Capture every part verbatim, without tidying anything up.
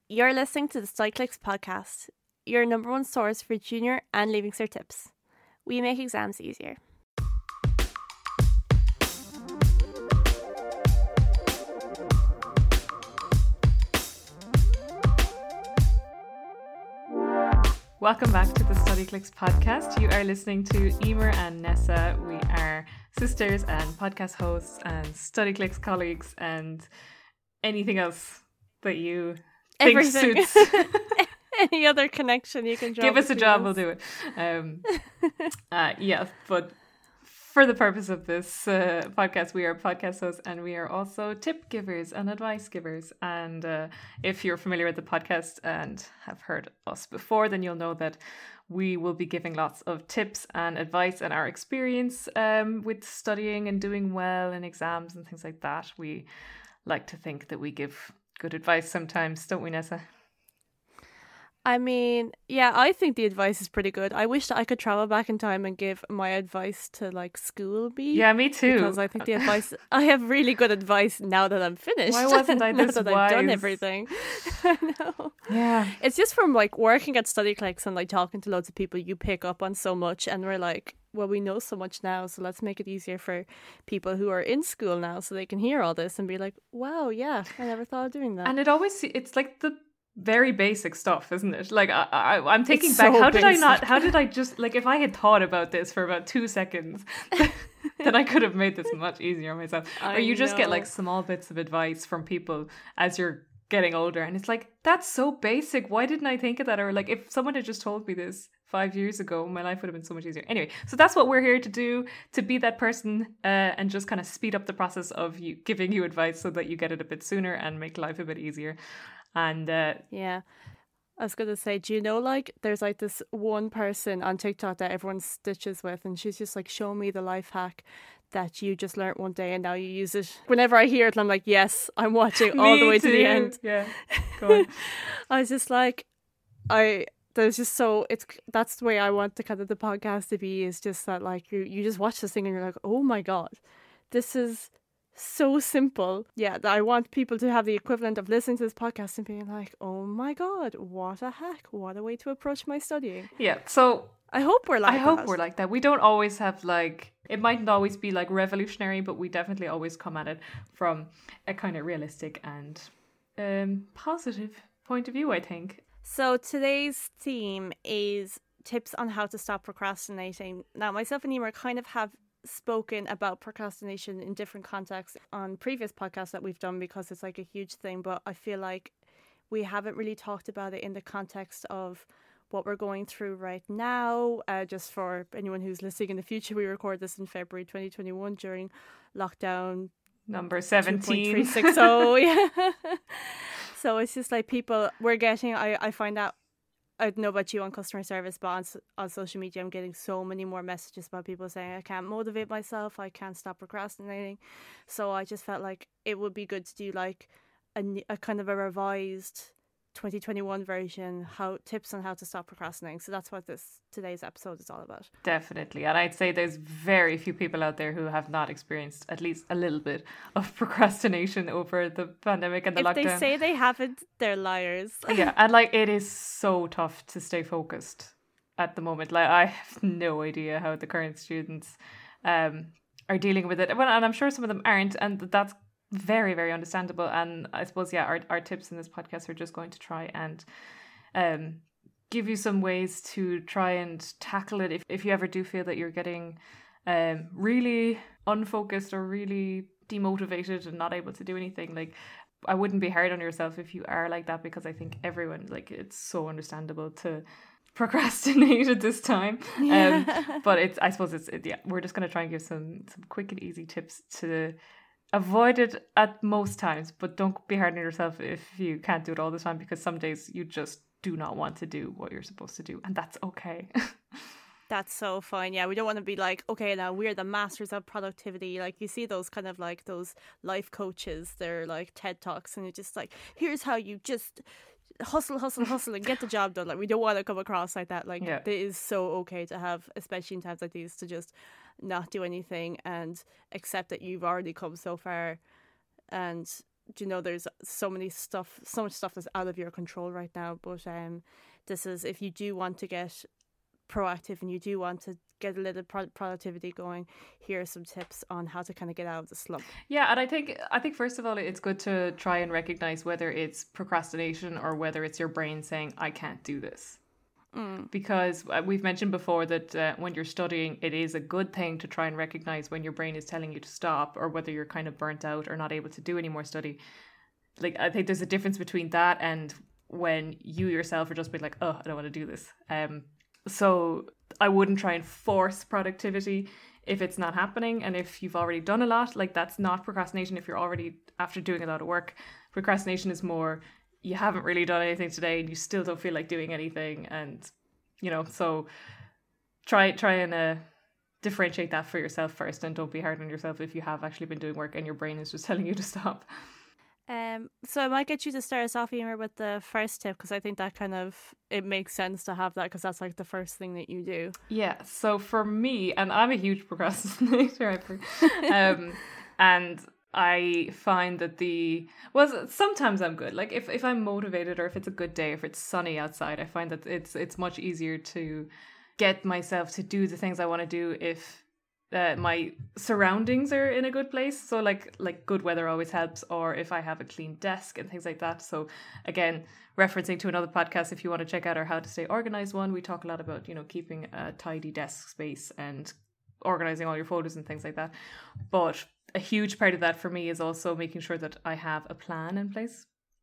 You're listening to the StudyClicks podcast, your number one source for junior and leaving cert tips. We make exams easier. Welcome back to the StudyClicks podcast. You are listening to Emer and Nessa. We are sisters and podcast hosts and StudyClicks colleagues and anything else that you think Everything. suits. Any other connection you can draw. Give us a between job, us. we'll do it. Um, uh, yeah, but for the purpose of this uh, podcast, we are podcast hosts and we are also tip givers and advice givers. And uh, if you're familiar with the podcast and have heard us before, then you'll know that we will be giving lots of tips and advice and our experience um, with studying and doing well in exams and things like that. We like to think that we give good advice sometimes, don't we, Nessa? I mean, yeah, I think the advice is pretty good. I wish that I could travel back in time and give my advice to like school me. Yeah, me too. Because I think the advice, I have really good advice now that I'm finished. Why wasn't I now this that wise? I've done everything. I know. Yeah. It's just from like working at StudyClicks and like talking to loads of people, you pick up on so much, and we're like, well, we know so much now, so let's make it easier for people who are in school now, so they can hear all this and be like, wow, yeah, I never thought of doing that. And it always, it's like the very basic stuff, isn't it? Like I, I I'm thinking It's back, so how did I basic. not? How did I just like if I had thought about this for about two seconds, then I could have made this much easier on myself. I or you just get know. like small bits of advice from people as you're getting older, and it's like that's so basic. Why didn't I think of that? Or like if someone had just told me this five years ago, my life would have been so much easier. Anyway, so that's what we're here to do, to be that person uh, and just kind of speed up the process of you giving you advice so that you get it a bit sooner and make life a bit easier. And uh, Yeah. I was going to say, do you know, like, there's like this one person on TikTok that everyone stitches with, and she's just like, show me the life hack that you just learnt one day and now you use it. Whenever I hear it, I'm like, yes, I'm watching all Me the way to the too. end. Yeah, go on. I was just like, I, there's just so, it's, that's the way I want the kind of the podcast to be, is just that like, you, you just watch this thing and you're like, oh my God, this is so simple. Yeah, I want people to have the equivalent of listening to this podcast and being like, oh my God, what a hack, what a way to approach my studying. Yeah, so I hope we're like I hope that. we're like that. We don't always have like, it mightn't always be like revolutionary, but we definitely always come at it from a kind of realistic and um, positive point of view, I think. So today's theme is tips on how to stop procrastinating. Now, myself and Emer kind of have spoken about procrastination in different contexts on previous podcasts that we've done, because it's like a huge thing, but I feel like we haven't really talked about it in the context of what we're going through right now. Uh, just for anyone who's listening in the future, we record this in February twenty twenty-one during lockdown Number seventeen. two point three six zero. Yeah. So it's just like people, we're getting, I, I find that, I don't know about you on customer service, but on, on social media, I'm getting so many more messages about people saying, I can't motivate myself, I can't stop procrastinating. So I just felt like it would be good to do like a, n- a kind of a revised twenty twenty-one version, how tips on how to stop procrastinating. So that's what this today's episode is all about. Definitely. And I'd say there's very few people out there who have not experienced at least a little bit of procrastination over the pandemic and the If lockdown. they say they haven't, they're liars. Yeah, and like it is so tough to stay focused at the moment. Like I have no idea how the current students um are dealing with it. Well, and I'm sure some of them aren't, and that's very, very understandable. And I suppose, yeah, our our tips in this podcast are just going to try and um give you some ways to try and tackle it if, if you ever do feel that you're getting um really unfocused or really demotivated and not able to do anything. Like, I wouldn't be hard on yourself if you are like that, because I think everyone, like, it's so understandable to procrastinate at this time. Um, but it's, I suppose it's, it, yeah, we're just going to try and give some, some quick and easy tips to avoid it at most times, but don't be hard on yourself if you can't do it all the time, because some days you just do not want to do what you're supposed to do, and that's okay. That's so fine. Yeah, we don't want to be like, okay, now we're the masters of productivity. Like, you see those kind of like those life coaches, they're like TED Talks, and it's just like, here's how you just hustle, hustle, hustle and get the job done. Like, we don't want to come across like that. Like, Yeah. it is so okay to have, especially in times like these, to just not do anything and accept that you've already come so far and you know, there's so many stuff, so much stuff that's out of your control right now. But um, this is, if you do want to get proactive and you do want to get a little pro- productivity going, here are some tips on how to kind of get out of the slump. Yeah, and I think I think first of all, it's good to try and recognize whether it's procrastination or whether it's your brain saying, I can't do this. Mm. Because we've mentioned before that uh, when you're studying, it is a good thing to try and recognize when your brain is telling you to stop, or whether you're kind of burnt out or not able to do any more study. Like, I think there's a difference between that and when you yourself are just being like, oh, I don't want to do this. Um, so I wouldn't try and force productivity if it's not happening. And if you've already done a lot, like, that's not procrastination. If you're already after doing a lot of work, procrastination is more, you haven't really done anything today and you still don't feel like doing anything. And, you know, so try, try and uh, differentiate that for yourself first, and don't be hard on yourself if you have actually been doing work and your brain is just telling you to stop. Um, so I might get you to start us off, Emer, with the first tip, because I think that kind of, it makes sense to have that, because that's like the first thing that you do. Yeah, so for me, and I'm a huge procrastinator, um, and I find that the, well, sometimes I'm good. Like if, if I'm motivated, or if it's a good day, if it's sunny outside, I find that it's it's much easier to get myself to do the things I want to do if uh, my surroundings are in a good place. So like like good weather always helps, or if I have a clean desk and things like that. So again, referencing to another podcast, if you want to check out our How to Stay Organized one, we talk a lot about, you know, keeping a tidy desk space and organizing all your folders and things like that. But a huge part of that for me is also making sure that I have a plan in place.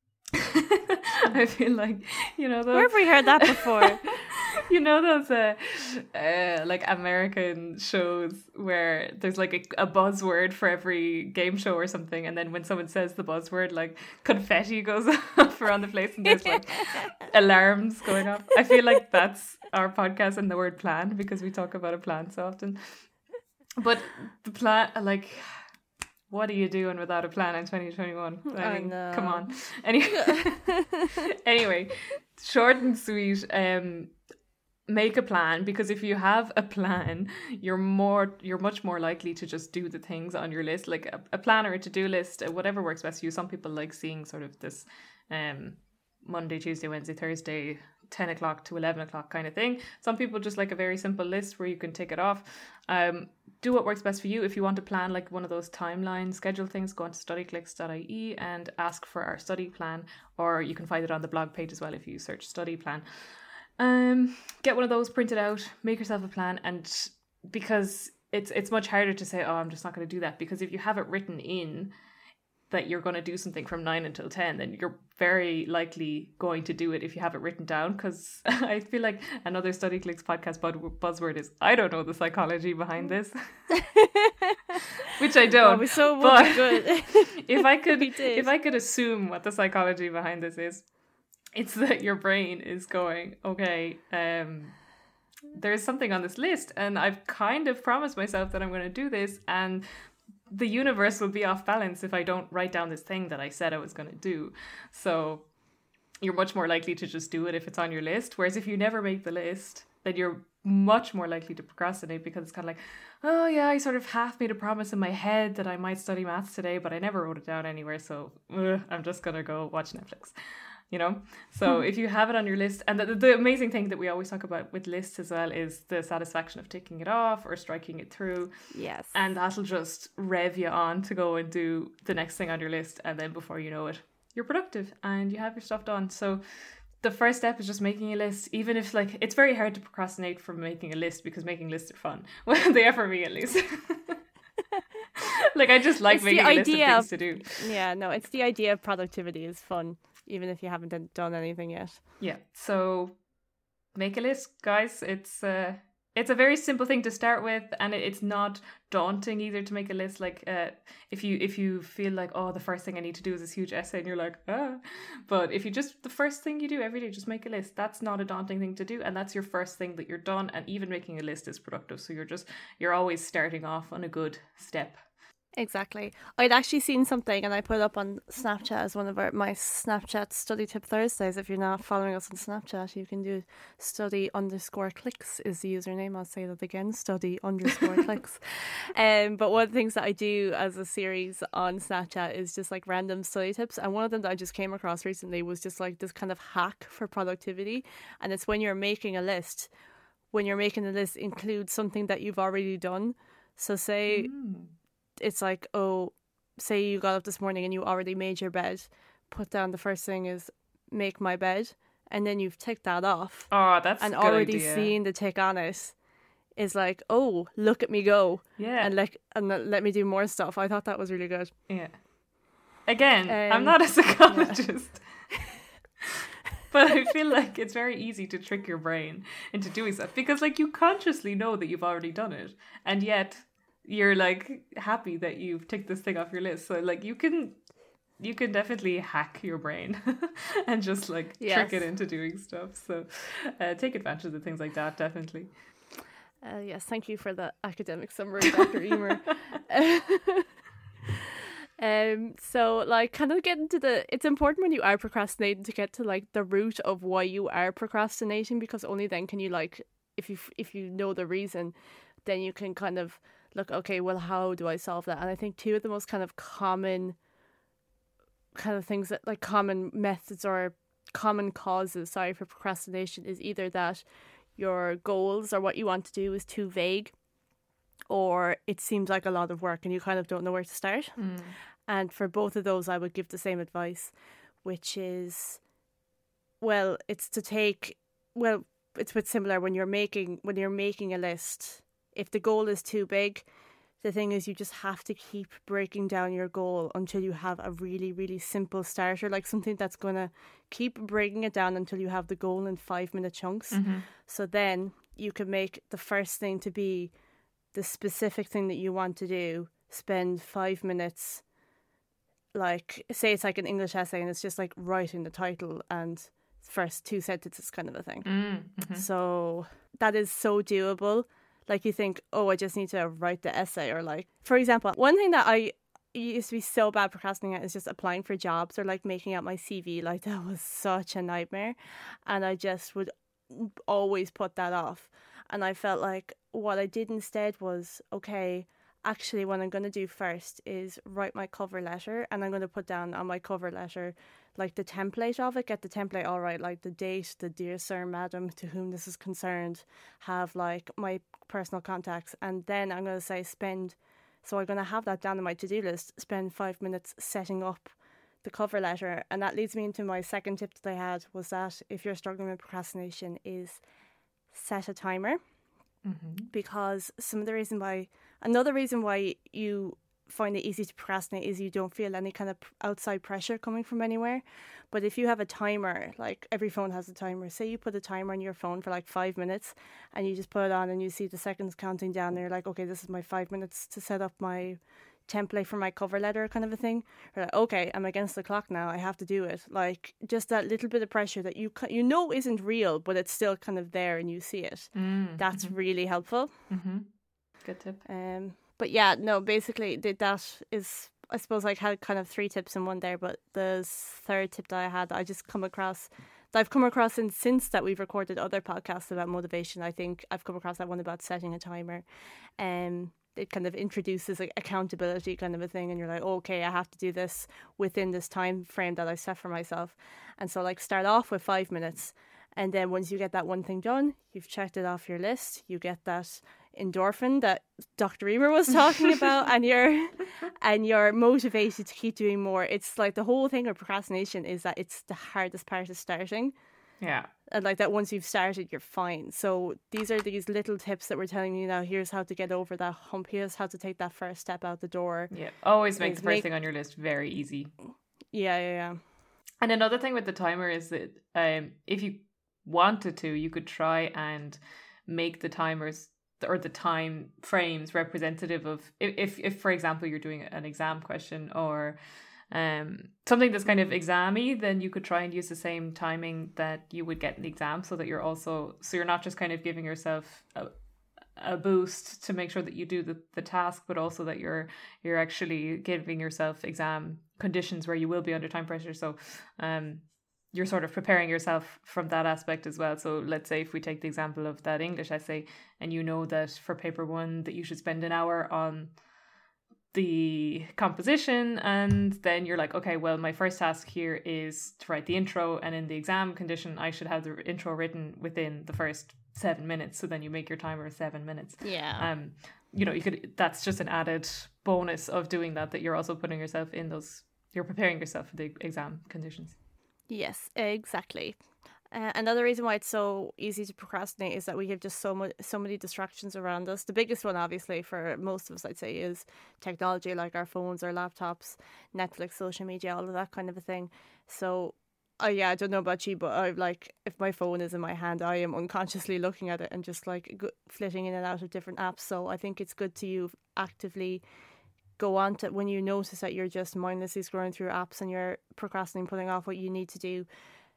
I feel like, you know, those, where have we heard that before? You know those uh, uh, like American shows where there's like a, a buzzword for every game show or something, and then when someone says the buzzword, like confetti goes off around the place and there's like alarms going off. I feel like that's our podcast and the word plan, because we talk about a plan so often. But the plan, like, what are you doing without a plan in twenty twenty-one? I mean, I come on. Anyway, anyway, short and sweet. Um, make a plan, because if you have a plan, you're more, you're much more likely to just do the things on your list, like a, a plan or a to-do list, whatever works best for you. Some people like seeing sort of this, um, Monday, Tuesday, Wednesday, Thursday, ten o'clock to eleven o'clock kind of thing. Some people just like a very simple list where you can tick it off. Um, do what works best for you. If you want to plan like one of those timeline schedule things, go on to study clicks dot I E and ask for our study plan, or you can find it on the blog page as well if you search study plan. Um, get one of those printed out, make yourself a plan, and because it's it's much harder to say, oh, I'm just not going to do that, because if you have it written in that you're going to do something from nine until ten, then you're very likely going to do it if you have it written down. Because I feel like another Study Clicks podcast buzzword is, I don't know the psychology behind this. Which I don't. Well, so but good. if I could if I could assume what the psychology behind this is, it's that your brain is going, okay, um, there's something on this list and I've kind of promised myself that I'm going to do this, and the universe will be off balance if I don't write down this thing that I said I was going to do. So you're much more likely to just do it if it's on your list. Whereas if you never make the list, then you're much more likely to procrastinate, because it's kind of like, oh yeah, I sort of half made a promise in my head that I might study maths today, but I never wrote it down anywhere. So ugh, I'm just going to go watch Netflix. You know, so if you have it on your list, and the, the amazing thing that we always talk about with lists as well is the satisfaction of ticking it off or striking it through. Yes. And that'll just rev you on to go and do the next thing on your list. And then before you know it, you're productive and you have your stuff done. So the first step is just making a list, even if like it's very hard to procrastinate from making a list, because making lists are fun. Well, they are for me at least. Like I just like it's making a list of things of, to do. Yeah, no, it's the idea of productivity is fun, even if you haven't done anything yet. Yeah, so make a list, guys. It's uh, it's a very simple thing to start with, and it, it's not daunting either to make a list. Like uh, if you if you feel like, oh, the first thing I need to do is this huge essay, and you're like, ah. But if you just, the first thing you do every day, just make a list. That's not a daunting thing to do, and that's your first thing that you're done. And even making a list is productive. So you're just, you're always starting off on a good step. Exactly. I'd actually seen something and I put it up on Snapchat as one of our my Snapchat study tip Thursdays. If you're not following us on Snapchat, you can do study underscore clicks is the username. I'll say that again, study underscore clicks. Um, but one of the things that I do as a series on Snapchat is just like random study tips. And one of them that I just came across recently was just like this kind of hack for productivity. And it's when you're making a list, when you're making a list, include something that you've already done. So say... Mm. It's like, oh, say you got up this morning and you already made your bed. Put down the first thing is make my bed, and then you've ticked that off. Oh, that's and a good already idea. Seeing the tick on it is like, oh, look at me go. Yeah, and like and let me do more stuff. I thought that was really good. Yeah. Again, um, I'm not a psychologist. Yeah. But I feel like it's very easy to trick your brain into doing stuff because, like, you consciously know that you've already done it, and yet you're like happy that you've ticked this thing off your list. So like you can you can definitely hack your brain and just like yes. trick it into doing stuff. So uh, take advantage of things like that, definitely. Uh, yes, thank you for the academic summary, Doctor Emer. um, so like kind of get into the, it's important when you are procrastinating to get to like the root of why you are procrastinating, because only then can you like, if you if you know the reason, then you can kind of look, okay, well, how do I solve that? And I think two of the most kind of common kind of things that like common methods or common causes, sorry, for procrastination is either that your goals or what you want to do is too vague, or it seems like a lot of work and you kind of don't know where to start. Mm. And for both of those, I would give the same advice, which is, well, it's to take, well, it's a bit similar when you're making, when you're making a list. If the goal is too big, the thing is you just have to keep breaking down your goal until you have a really, really simple starter, like something that's going to keep breaking it down until you have the goal in five minute chunks. Mm-hmm. So then you can make the first thing to be the specific thing that you want to do, spend five minutes, like say it's like an English essay and it's just like writing the title and first two sentences kind of a thing. Mm-hmm. So that is so doable. Like you think, oh, I just need to write the essay, or like, for example, one thing that I used to be so bad procrastinating at is just applying for jobs or like making out my C V. Like that was such a nightmare, and I just would always put that off. And I felt like what I did instead was, okay, actually what I'm going to do first is write my cover letter, and I'm going to put down on my cover letter like the template of it, get the template all right, like the date, the dear sir, madam, to whom this is concerned, have like my personal contacts, and then I'm going to say spend, so I'm going to have that down on my to-do list, spend five minutes setting up the cover letter. And that leads me into my second tip that I had, was that if you're struggling with procrastination is set a timer. Mm-hmm. Because some of the reason why, another reason why you find it easy to procrastinate is you don't feel any kind of outside pressure coming from anywhere. But if you have a timer, like every phone has a timer, say you put a timer on your phone for like five minutes and you just put it on and you see the seconds counting down and you're like, okay, this is my five minutes to set up my template for my cover letter kind of a thing. You're like, okay, I'm against the clock now, I have to do it. Like just that little bit of pressure that you you know isn't real, but it's still kind of there and you see it. Mm, That's mm-hmm. really helpful. Mm-hmm. Good tip. Um, but yeah, no, basically that is, I suppose I had kind of three tips in one there, but the third tip that I had, I just come across, that I've come across in, since that we've recorded other podcasts about motivation. I think I've come across that one about setting a timer. Um, it kind of introduces like accountability kind of a thing, and you're like, oh, okay, I have to do this within this time frame that I set for myself. And so like start off with five minutes. And then once you get that one thing done, you've checked it off your list, you get that endorphin that Doctor Emer was talking about, and you're and you're motivated to keep doing more. It's like the whole thing of procrastination is that it's the hardest part of starting. Yeah. And like that once you've started, you're fine. So these are these little tips that we're telling you now. Here's how to get over that hump. Here's how to take that first step out the door. Yeah. Always make the first make... thing on your list very easy. Yeah, yeah, yeah. And another thing with the timer is that um, if you wanted to, you could try and make the timers or the time frames representative of if, if for example, you're doing an exam question or um something that's kind of exam-y, then you could try and use the same timing that you would get in the exam, so that you're also, so you're not just kind of giving yourself a, a boost to make sure that you do the, the task, but also that you're you're actually giving yourself exam conditions where you will be under time pressure. So um you're sort of preparing yourself from that aspect as well. So let's say if we take the example of that English essay, and you know that for paper one that you should spend an hour on the composition, and then you're like, okay, well, my first task here is to write the intro, and in the exam condition I should have the intro written within the first seven minutes. So then you make your timer seven minutes. Yeah. Um, you know, you could, that's just an added bonus of doing that, that you're also putting yourself in those, you're preparing yourself for the exam conditions. Yes, exactly. Uh, another reason why it's so easy to procrastinate is that we have just so much, so many distractions around us. The biggest one, obviously, for most of us, I'd say, is technology, like our phones, our laptops, Netflix, social media, all of that kind of a thing. So, oh yeah, I don't know about you, but I like if my phone is in my hand, I am unconsciously looking at it and just like go- flitting in and out of different apps. So I think it's good to you actively go on to, when you notice that you're just mindlessly scrolling through apps and you're procrastinating, putting off what you need to do.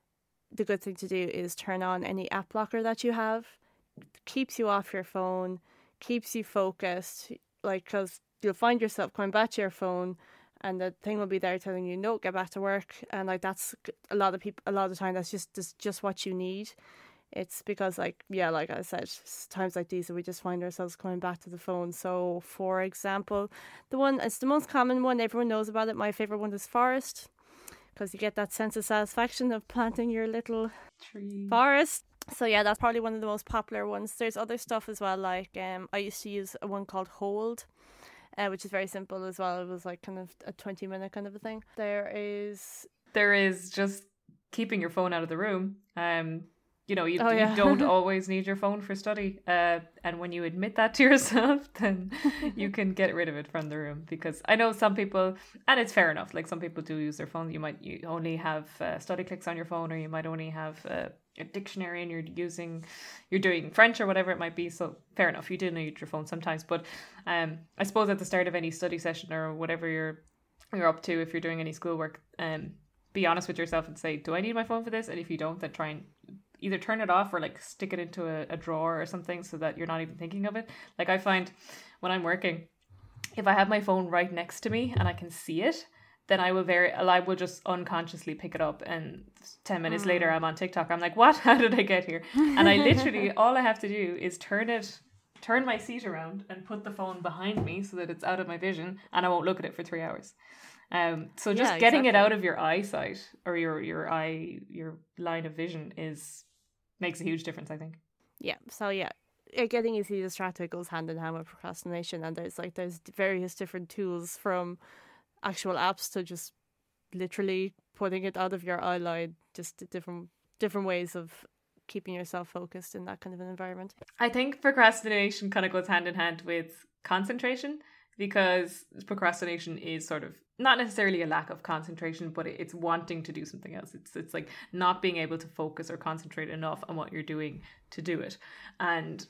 The good thing to do is turn on any app blocker that you have. It keeps you off your phone, keeps you focused, like, because you'll find yourself coming back to your phone and the thing will be there telling you, no, get back to work. And like, that's a lot of people, a lot of the time, that's just, just, just what you need. It's because, like, yeah, like I said, times like these, we just find ourselves coming back to the phone. So, for example, the one, it's the most common one, everyone knows about it. My favourite one is forest, because you get that sense of satisfaction of planting your little Tree. forest. So, yeah, that's probably one of the most popular ones. There's other stuff as well, like um, I used to use a one called Hold, uh, which is very simple as well. It was like kind of a twenty minute kind of a thing. There is... There is just keeping your phone out of the room. Um, you know, you, Oh, yeah. you don't always need your phone for study. Uh, and when you admit that to yourself, then you can get rid of it from the room. Because I know some people, and it's fair enough, like some people do use their phone. You might you only have uh, study clicks on your phone, or you might only have uh, a dictionary and you're using, you're doing French or whatever it might be. So fair enough, you do need your phone sometimes. But um, I suppose at the start of any study session or whatever you're you're up to, if you're doing any schoolwork, um, be honest with yourself and say, do I need my phone for this? And if you don't, then try and either turn it off or like stick it into a, a drawer or something so that you're not even thinking of it. Like I find when I'm working, if I have my phone right next to me and I can see it, then I will very, I will just unconsciously pick it up, and ten minutes mm. later I'm on TikTok. I'm like, what? How did I get here? And I literally, all I have to do is turn it, turn my seat around and put the phone behind me so that it's out of my vision and I won't look at it for three hours. Um, so just yeah, getting exactly. it out of your eyesight or your, your eye, your line of vision is, makes a huge difference, I think. Yeah. So yeah, getting easily distracted goes hand in hand with procrastination, and there's like there's various different tools, from actual apps to just literally putting it out of your eye line, just different different ways of keeping yourself focused in that kind of an environment. I think procrastination kind of goes hand in hand with concentration, because procrastination is sort of not necessarily a lack of concentration, but it's wanting to do something else. It's it's like not being able to focus or concentrate enough on what you're doing to do it. And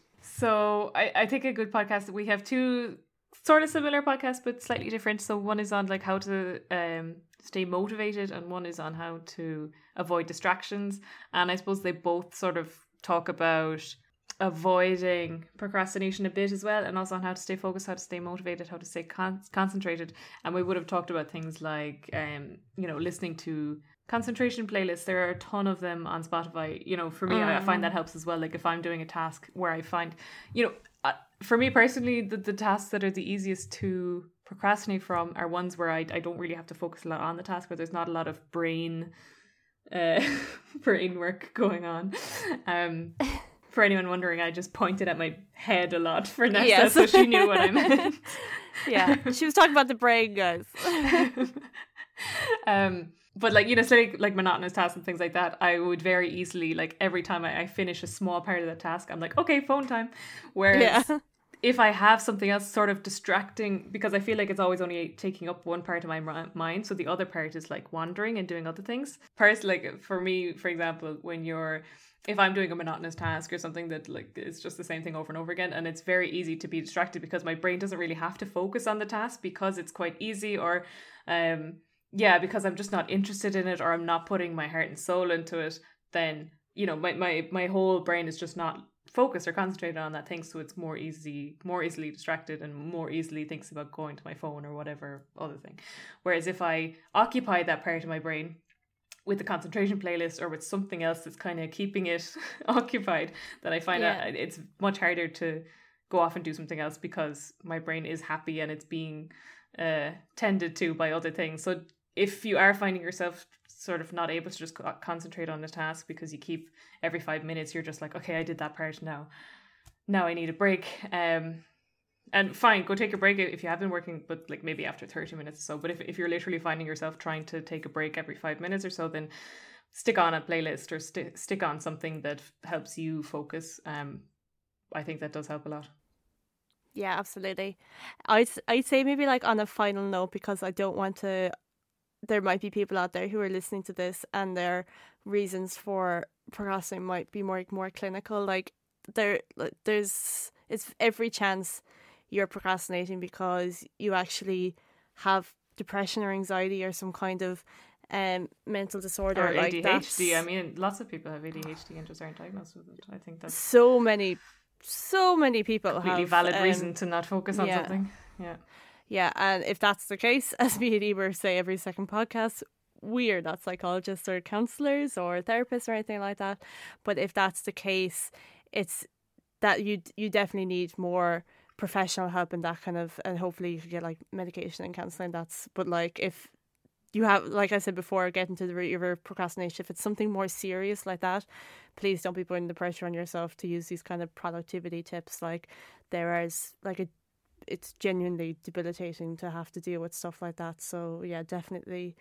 so I, I think a good podcast, we have two sort of similar podcasts, but slightly different. So one is on like how to um, stay motivated, and one is on how to avoid distractions. And I suppose they both sort of talk about avoiding procrastination a bit as well, and also on how to stay focused, how to stay motivated, how to stay con- concentrated. And we would have talked about things like um you know listening to concentration playlists. There are a ton of them on Spotify. You know, for me, mm. I find that helps as well. Like if I'm doing a task where I find, you know uh, for me personally, the, the tasks that are the easiest to procrastinate from are ones where I, I don't really have to focus a lot on the task, where there's not a lot of brain uh brain work going on. um For anyone wondering, I just pointed at my head a lot for Nessa, yes. So she knew what I meant. Yeah, she was talking about the brain, guys. um, but like, you know, so like, like monotonous tasks and things like that, I would very easily, like every time I, I finish a small part of the task, I'm like, okay, phone time. Whereas yeah. if I have something else sort of distracting, because I feel like it's always only taking up one part of my mind, so the other part is like wandering and doing other things. First, like for me, for example, when you're if I'm doing a monotonous task or something that like it's just the same thing over and over again, and it's very easy to be distracted because my brain doesn't really have to focus on the task because it's quite easy, or um yeah because I'm just not interested in it, or I'm not putting my heart and soul into it, then you know my my, my whole brain is just not focused or concentrated on that thing, so it's more easy more easily distracted and more easily thinks about going to my phone or whatever other thing. Whereas if I occupy that part of my brain with the concentration playlist or with something else that's kind of keeping it occupied, then I find Yeah. that it's much harder to go off and do something else because my brain is happy and it's being uh, tended to by other things. So if you are finding yourself sort of not able to just co- concentrate on a task because you keep every five minutes, you're just like, okay, I did that part now. Now I need a break. Um, and fine, go take a break if you have been working, but like maybe after thirty minutes or so. But if, if you're literally finding yourself trying to take a break every five minutes or so, then stick on a playlist or st- stick on something that helps you focus. Um, I think that does help a lot. Yeah, absolutely. I'd, I'd say maybe like on a final note, because I don't want to, there might be people out there who are listening to this and their reasons for procrastinating might be more more clinical. Like there, like, there's it's every chance you're procrastinating because you actually have depression or anxiety or some kind of um mental disorder Or like A D H D. that. I mean, lots of people have A D H D and just aren't diagnosed with it. I think that's So many, so many people completely have valid um, reason to not focus on yeah. something. Yeah. Yeah, and if that's the case, as me and Eber say every second podcast, we're not psychologists or counsellors or therapists or anything like that. But if that's the case, it's that you you definitely need more professional help in that kind of, and hopefully you could get like medication and counselling. That's but like if you have, like I said before, getting to the root of your procrastination, if it's something more serious like that, please don't be putting the pressure on yourself to use these kind of productivity tips. Like there is like a it's genuinely debilitating to have to deal with stuff like that. So yeah, definitely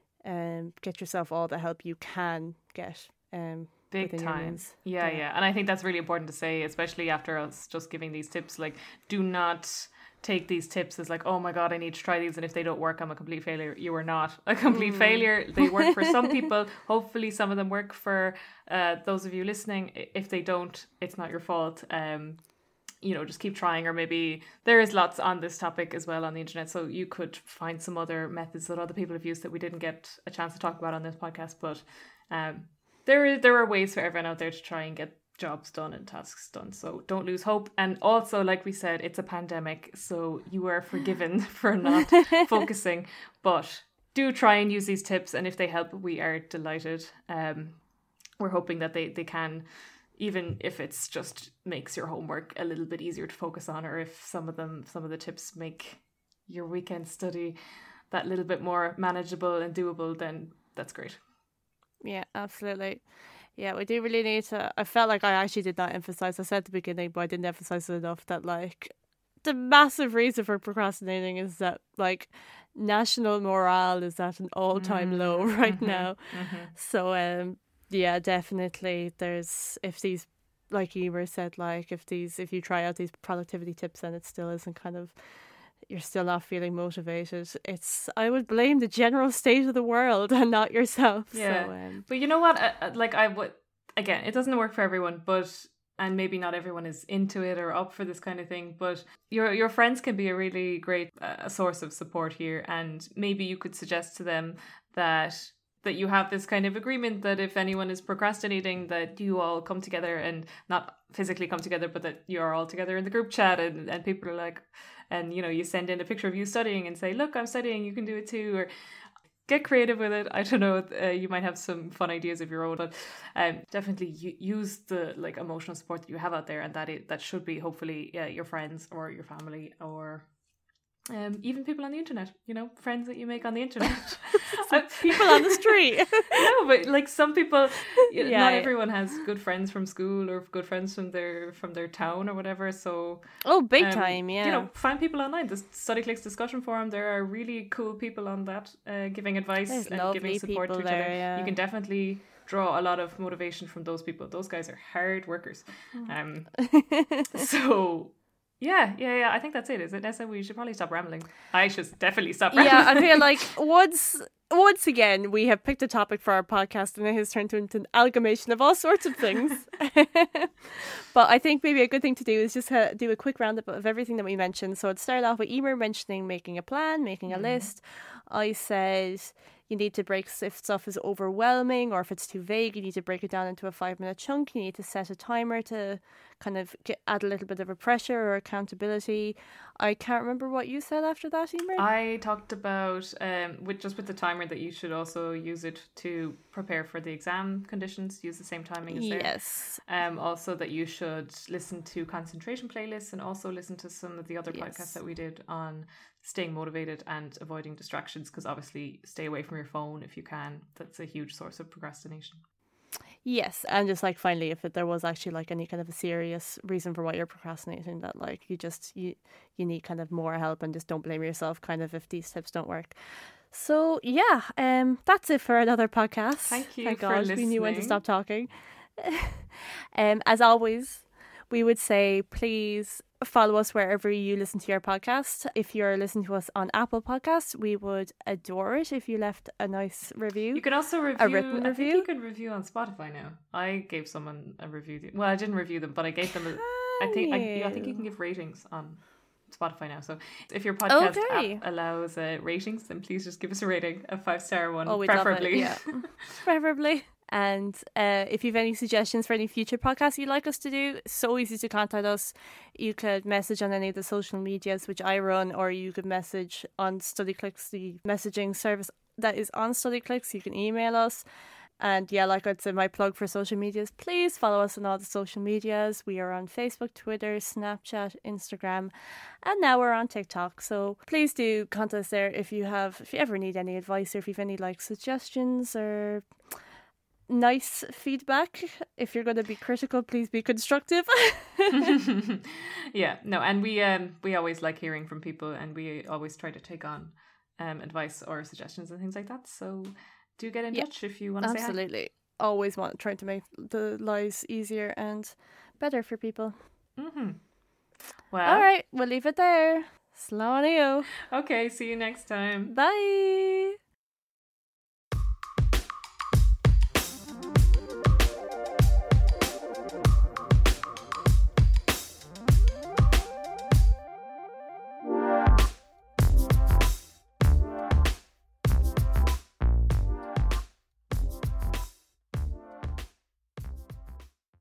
um get yourself all the help you can get um Big within your time. means. Yeah, yeah, yeah. And I think that's really important to say, especially after us just giving these tips. Like, do not take these tips as like, oh my God, I need to try these. And if they don't work, I'm a complete failure. You are not a complete mm. failure. They work for some people. Hopefully some of them work for uh, those of you listening. If they don't, it's not your fault. Um, you know, just keep trying, or maybe there is lots on this topic as well on the internet. So you could find some other methods that other people have used that we didn't get a chance to talk about on this podcast. But um, there is, there are ways for everyone out there to try and get jobs done and tasks done. So don't lose hope. And also, like we said, it's a pandemic, so you are forgiven for not focusing. But do try and use these tips. And if they help, we are delighted. Um, we're hoping that they, they can, even if it's just makes your homework a little bit easier to focus on, or if some of them, some of the tips make your weekend study that little bit more manageable and doable, then that's great. Yeah, absolutely. Yeah, we do really need to, I felt like I actually did not emphasize, I said at the beginning, but I didn't emphasize it enough, that like the massive reason for procrastinating is that like national morale is at an all-time mm, low right mm-hmm, now. Mm-hmm. So um yeah, definitely there's, if these, like Emer said, like if these, if you try out these productivity tips and it still isn't kind of, you're still not feeling motivated, it's, I would blame the general state of the world and not yourself. Yeah. So, um, but you know what, uh, like I would, again, it doesn't work for everyone, but, and maybe not everyone is into it or up for this kind of thing, but your your friends can be a really great uh, source of support here. And maybe you could suggest to them that that you have this kind of agreement that if anyone is procrastinating, that you all come together, and not physically come together, but that you're all together in the group chat, and, and people are like, and you know, you send in a picture of you studying and say, look, I'm studying, you can do it too, or get creative with it. I don't know, uh, you might have some fun ideas of your own, but um, definitely u- use the like emotional support that you have out there, and that it, that should be hopefully uh, your friends or your family, or Um, even people on the internet, you know, friends that you make on the internet. People on the street. No, but like some people, yeah, not yeah. everyone has good friends from school or good friends from their from their town or whatever. So oh, big um, time, yeah. You know, find people online. The StudyClicks discussion forum. There are really cool people on that, uh, giving advice There's and giving support to each there, other. Yeah. You can definitely draw a lot of motivation from those people. Those guys are hard workers. Um, so. Yeah, yeah, yeah. I think that's it. Is it, Nessa? We should probably stop rambling. I should definitely stop rambling. Yeah, I feel like once, once again, we have picked a topic for our podcast and it has turned into an amalgamation of all sorts of things. But I think maybe a good thing to do is just uh, do a quick roundup of everything that we mentioned. So it started off with Emer mentioning making a plan, making a mm-hmm. list. I said you need to break if stuff is overwhelming or if it's too vague, you need to break it down into a five minute chunk. You need to set a timer to kind of get, add a little bit of a pressure or accountability. I can't remember what you said after that, Emer. I talked about um with just with the timer that you should also use it to prepare for the exam conditions. Use the same timing as there. Yes. Um. Also that you should listen to concentration playlists and also listen to some of the other Yes. podcasts that we did on staying motivated and avoiding distractions, because obviously stay away from your phone if you can. That's a huge source of procrastination. Yes, and just like finally, if it, there was actually like any kind of a serious reason for why you're procrastinating, that like you just you you need kind of more help, and just don't blame yourself kind of if these tips don't work. So yeah, um, that's it for another podcast. Thank you Thank for God, we knew when to listening. stop talking. um, as always, we would say please follow us wherever you listen to your podcast. If you're listening to us on Apple Podcasts, we would adore it if you left a nice review. You can also review. written I think review? you can review on Spotify now. I gave someone a review. the- Well, I didn't review them, but I gave them. A, I think. I, I think you can give ratings on Spotify now. So if your podcast Okay. app allows uh, ratings, then please just give us a rating, a five star one, Oh, we'd love it, preferably. yeah. Preferably. And uh, if you have any suggestions for any future podcasts you'd like us to do, so easy to contact us. You could message on any of the social medias which I run, or you could message on StudyClicks, the messaging service that is on StudyClicks. You can email us. And yeah, like I'd say, my plug for social medias, please follow us on all the social medias. We are on Facebook, Twitter, Snapchat, Instagram, and now we're on TikTok. So please do contact us there if you have, if you ever need any advice, or if you have any like suggestions or nice feedback. If you're going to be critical, please be constructive. Yeah, no, and we um we always like hearing from people, and we always try to take on um advice or suggestions and things like that. So do get in Yeah, touch if you want to say hi. Absolutely. Always want trying to make the lives easier and better for people. Mm-hmm. Well, All right, we'll leave it there. Slán. okay, see you next time. Bye.